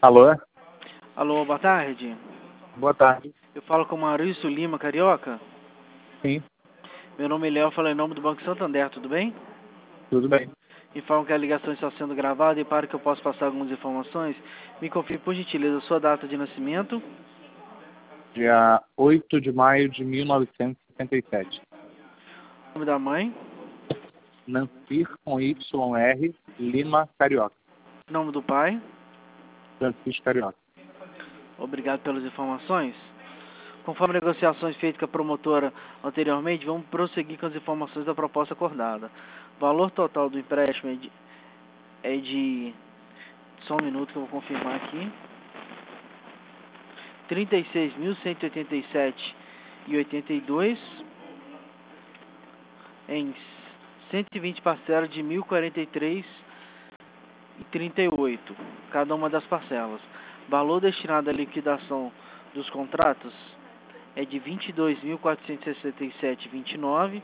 Alô? Alô, boa tarde. Boa tarde. Eu falo com o Maurício Lima, carioca. Sim, Meu nome é Léo, falo em nome do Banco Santander, tudo bem? tudo bem. Me falam que a ligação está sendo gravada e para que eu possa passar algumas informações, me confirme por gentileza a sua data de nascimento, Dia 8 de maio de 1977. nome da mãe, Nancir com YR, Lima, Carioca. nome do pai. Francisco Carioca. Obrigado pelas informações. Conforme negociações feitas com a promotora anteriormente, vamos prosseguir com as informações da proposta acordada. O valor total do empréstimo é de só um minuto que eu vou confirmar aqui. R$ 36.187,82 em 120 parcelas de R$ 1.043,38, cada uma das parcelas. Valor destinado à liquidação dos contratos é de R$ 22.467,29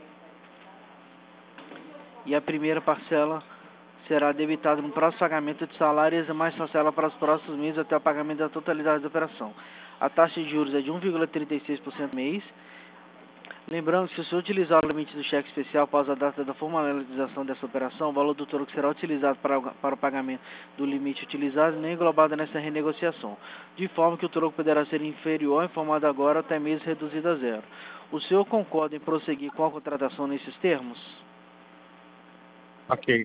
e a primeira parcela será debitada no próximo pagamento de salários e mais parcela para os próximos meses até o pagamento da totalidade da operação. A taxa de juros é de 1,36% mês. Lembrando que se o senhor utilizar o limite do cheque especial após a data da formalização dessa operação, o valor do troco será utilizado para o pagamento do limite utilizado nem englobado nessa renegociação, de forma que o troco poderá ser inferior ao informado agora até mesmo reduzido a zero. O senhor concorda em prosseguir com a contratação nesses termos? Ok.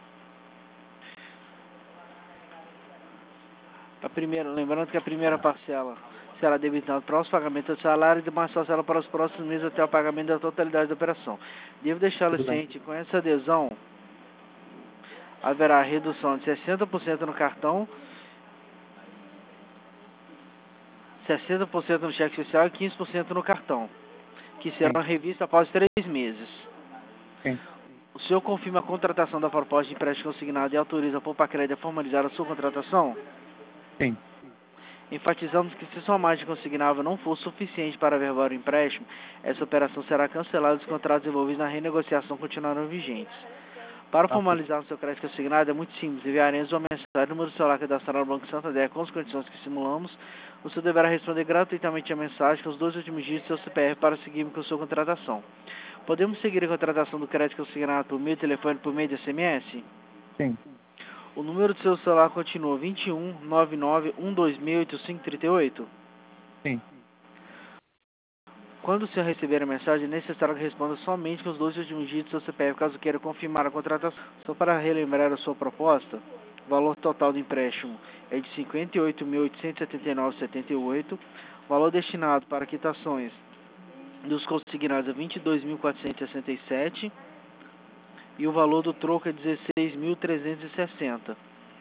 Lembrando que a primeira parcela será debitada para os pagamentos de salário e demais parcela para os próximos meses até o pagamento da totalidade da operação. Devo deixá-lo Tudo bem. ciente, com essa adesão, haverá redução de 60% no cartão, 60% no cheque especial e 15% no cartão, que será Sim, revista após 3 meses. sim, O senhor confirma a contratação da proposta de empréstimo consignado e autoriza a Poupa-Crédito a formalizar a sua contratação? sim. Enfatizamos que se sua margem consignável não for suficiente para averbar o empréstimo, essa operação será cancelada e os contratos envolvidos na renegociação continuarão vigentes. Para Ok. formalizar o seu crédito consignado é muito simples, enviaremos uma mensagem no número do celular cadastrado no Banco Santander com as condições que simulamos. O senhor deverá responder gratuitamente a mensagem com os 2 últimos dígitos do seu CPF para seguir com a sua contratação. Podemos seguir a contratação do crédito consignado por meio de telefone por meio de SMS? Sim, O número do seu celular continua 21 99 126 8538. sim. Quando o senhor receber a mensagem, é necessário que responda somente com os 2 últimos dígitos do seu CPF, caso queira confirmar a contratação. Só para relembrar a sua proposta, o valor total do empréstimo é de R$ 58.879,78. O valor destinado para quitações dos consignados é R$ 22.467 e o valor do troco é R$ 16.360.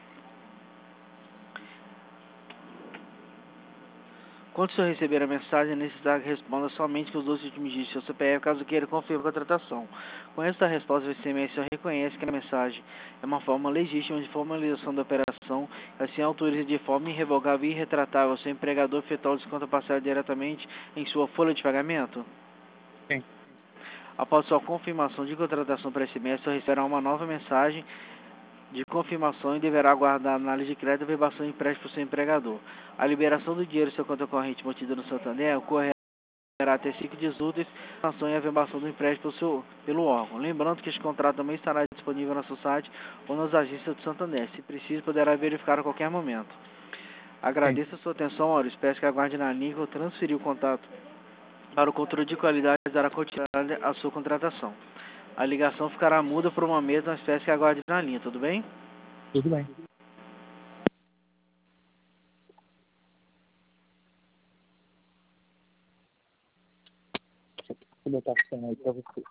Quando o senhor receber a mensagem, é necessário que responda somente com os 2 últimos dígitos do seu CPF, caso queira confirmar a contratação. Com esta resposta, o SMS só reconhece que a mensagem é uma forma legítima de formalização da operação, assim autoriza de forma irrevogável e irretratável ao seu empregador efetuar o desconto parcial diretamente em sua folha de pagamento. Sim. Após sua confirmação de contratação para SMS, o senhor receberá uma nova mensagem de confirmação e deverá aguardar a análise de crédito e averbação de empréstimo por seu empregador. A liberação do dinheiro em seu conta corrente mantida no Santander ocorrerá até 5 dias úteis a ação e a averbação do empréstimo pelo órgão. Lembrando que este contrato também estará disponível no nosso site ou nas agências do Santander. Se preciso, poderá verificar a qualquer momento. Sim. Agradeço a sua atenção, Maurício. Peço que aguarde na linha que eu transferi o contato para o controle de qualidade e dará continuidade à sua contratação. A ligação ficará muda por uma mesa, mas peço que aguarde na linha, tudo bem? Tudo bem. Vou botar a cena aí pra você.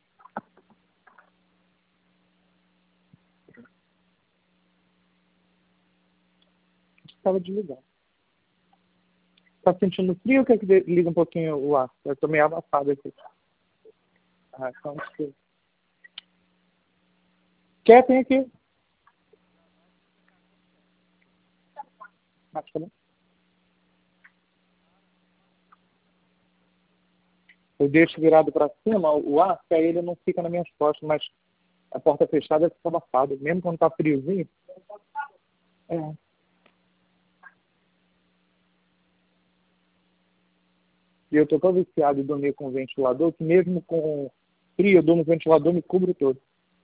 Estava desligado. Tá sentindo frio ou quer que liga um pouquinho o ar? Eu tô meio abafado aqui. Ah, então que... Quer, tem aqui. Ah, tá bom. Eu deixo virado para cima o ar, que aí ele não fica nas minhas costas, mas a porta fechada fica abafado. Mesmo quando tá friozinho. É. E eu estou tão viciado em dormir com ventilador que mesmo com frio eu durmo no ventilador, me cubro todo.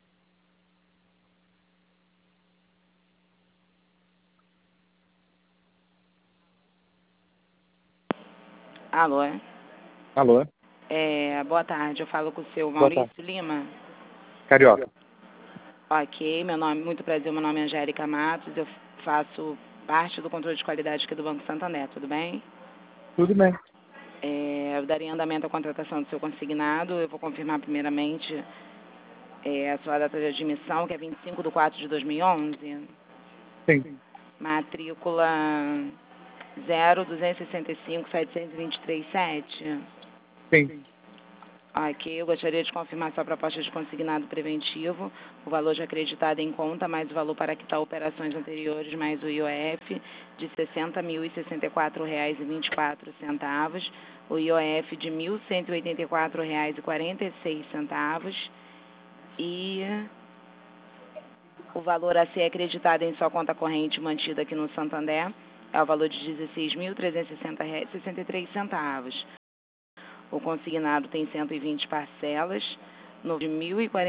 Alô? Alô? Boa tarde, eu falo com o seu Boa tarde. Maurício Lima. Carioca. Ok, muito prazer, meu nome é Angélica Matos, eu faço parte do controle de qualidade aqui do Banco Santander, tudo bem? Tudo bem. Eu daria andamento à contratação do seu consignado, eu vou confirmar primeiramente a sua data de admissão, que é 25/4/2011, Sim. matrícula 0265723-7. Sim. Ok, eu gostaria de confirmar sua proposta de consignado preventivo, o valor já acreditado em conta, mais o valor para quitar operações anteriores, mais o IOF de R$ 60.064,24, o IOF de R$ 1.184,46 e o valor a ser acreditado em sua conta corrente mantida aqui no Santander é o valor de R$ 16.360,63. O consignado tem 120 parcelas, no de R$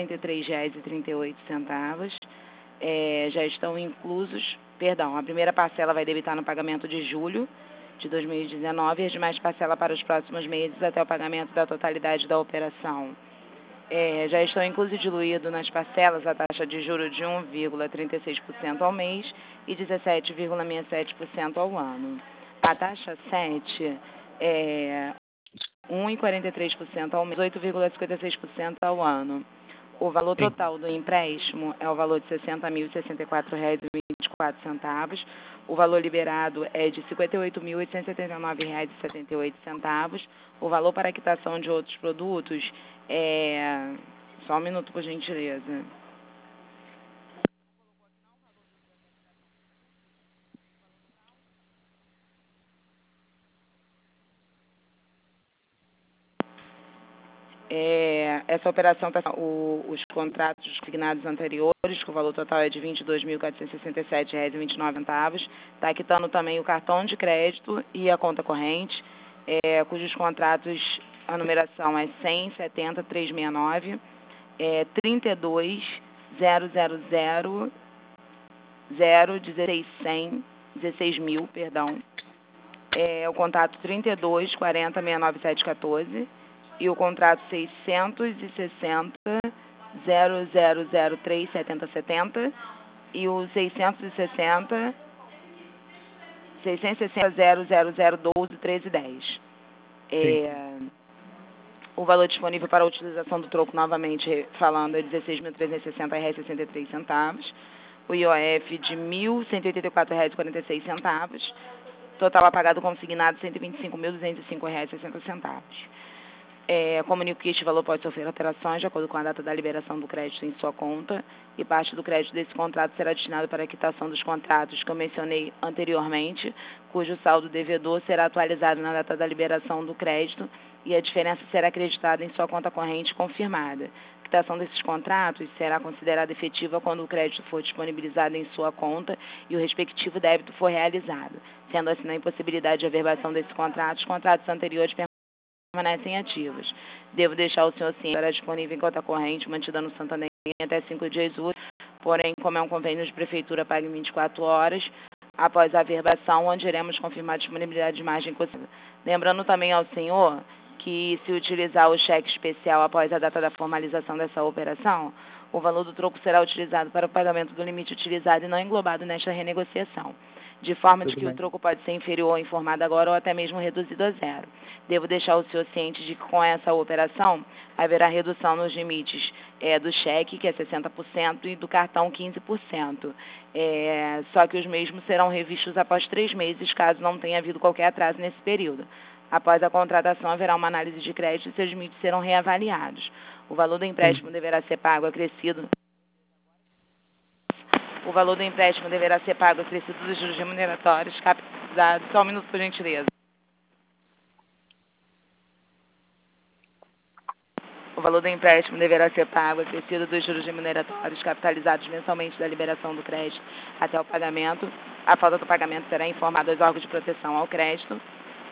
1.043,38. Já estão inclusos, a primeira parcela vai debitar no pagamento de julho de 2019 e as demais parcelas para os próximos meses até o pagamento da totalidade da operação. Já estão inclusos diluídos nas parcelas a taxa de juros de 1,36% ao mês e 17,67% ao ano. A taxa 7 é 1,43% ao mês, 8,56% ao ano. O valor total do empréstimo é o valor de R$ 60.064,24. O valor liberado é de R$ 58.879,78. O valor para quitação de outros produtos é... Só um minuto, por gentileza. Essa operação está os contratos consignados anteriores, que o valor total é de R$ 22.467,29. Está quitando também o cartão de crédito e a conta corrente, cujos contratos, a numeração é 100-70-369, 32-000-016.100, perdão. O contrato 32-40-69714. E o contrato 660-0003-7070 e o 660-00012-1310. O valor disponível para a utilização do troco, novamente falando, é R$ 16.360,63. O IOF de R$ 1.184,46. Total apagado consignado R$ 125.205,60. Comunico que este valor pode sofrer alterações de acordo com a data da liberação do crédito em sua conta e parte do crédito desse contrato será destinado para a quitação dos contratos que eu mencionei anteriormente, cujo saldo devedor será atualizado na data da liberação do crédito e a diferença será acreditada em sua conta corrente confirmada. A quitação desses contratos será considerada efetiva quando o crédito for disponibilizado em sua conta e o respectivo débito for realizado. Sendo assim, na impossibilidade de averbação desses contratos, os contratos anteriores permanecem ativos. Devo deixar o senhor ciente, estará disponível em conta corrente mantida no Santander até 5 dias úteis, porém, como é um convênio de prefeitura, paga em 24 horas após a averbação, onde iremos confirmar a disponibilidade de margem concedida. Lembrando também ao senhor que, se utilizar o cheque especial após a data da formalização dessa operação, o valor do troco será utilizado para o pagamento do limite utilizado e não englobado nesta renegociação, de forma de que o troco pode ser inferior ao informado agora ou até mesmo reduzido a zero. Devo deixar o senhor ciente de que com essa operação haverá redução nos limites do cheque, que é 60%, e do cartão 15%. Só que os mesmos serão revistos após 3 meses, caso não tenha havido qualquer atraso nesse período. Após a contratação, haverá uma análise de crédito e seus limites serão reavaliados. O valor do empréstimo deverá ser pago acrescido. O valor do empréstimo deverá ser pago acrescido dos juros remuneratórios capitalizados. Só um minuto, por gentileza. O valor do empréstimo deverá ser pago acrescido dos juros remuneratórios capitalizados mensalmente da liberação do crédito até o pagamento. A falta do pagamento será informada aos órgãos de proteção ao crédito.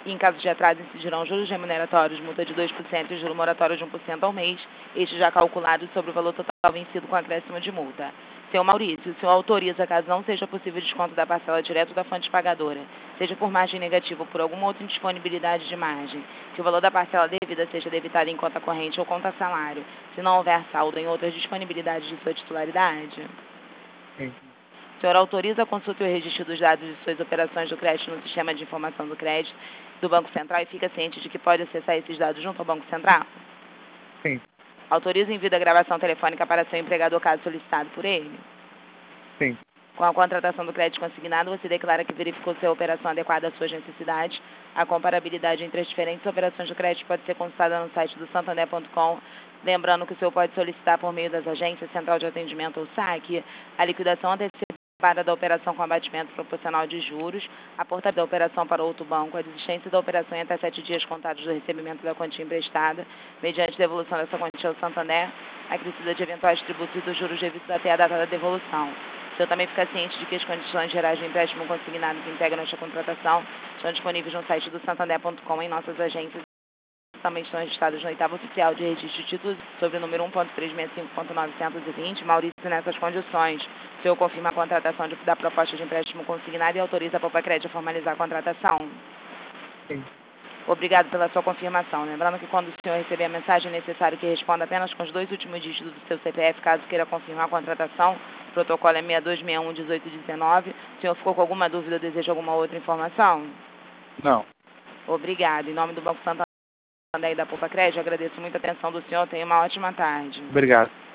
E, em caso de atraso, incidirão juros remuneratórios, multa de 2% e juro moratório de 1% ao mês, este já calculado sobre o valor total vencido com acréscimo de multa. Senhor Maurício, o senhor autoriza, caso não seja possível desconto da parcela direto da fonte pagadora, seja por margem negativa ou por alguma outra indisponibilidade de margem, que o valor da parcela devida seja debitado em conta corrente ou conta salário, se não houver saldo em outras disponibilidades de sua titularidade? Sim. O senhor autoriza a consulta e o registro dos dados de suas operações do crédito no sistema de informação do crédito do Banco Central e fica ciente de que pode acessar esses dados junto ao Banco Central? Sim. Autoriza o envio da gravação telefônica para seu empregador caso solicitado por ele? Sim. Com a contratação do crédito consignado, você declara que verificou se a operação adequada às suas necessidades. A comparabilidade entre as diferentes operações do crédito pode ser consultada no site do santander.com. Lembrando que o senhor pode solicitar por meio das agências, central de atendimento ou SAC, a liquidação antecipada da operação com abatimento proporcional de juros, a portaria da operação para outro banco, a desistência da operação em até 7 dias contados do recebimento da quantia emprestada, mediante devolução dessa quantia ao Santander, acrescida de eventuais tributos e dos juros devidos até a data da devolução. O senhor também fica ciente de que as condições gerais de empréstimo consignado que integram esta contratação estão disponíveis no site do santander.com em nossas agências. Também estão registrados no 8º Oficial de Registro de Títulos sobre o número 1.365.920. Maurício, nessas condições, o senhor confirma a contratação da proposta de empréstimo consignado e autoriza a Popacred a formalizar a contratação? Sim. Obrigado pela sua confirmação. Lembrando que quando o senhor receber a mensagem, é necessário que responda apenas com os 2 últimos dígitos do seu CPF, caso queira confirmar a contratação. O protocolo é 6261-1819. O senhor ficou com alguma dúvida ou deseja alguma outra informação? Não. Obrigado. Em nome do Banco Santander e da Popacred, agradeço muito a atenção do senhor. Tenha uma ótima tarde. Obrigado.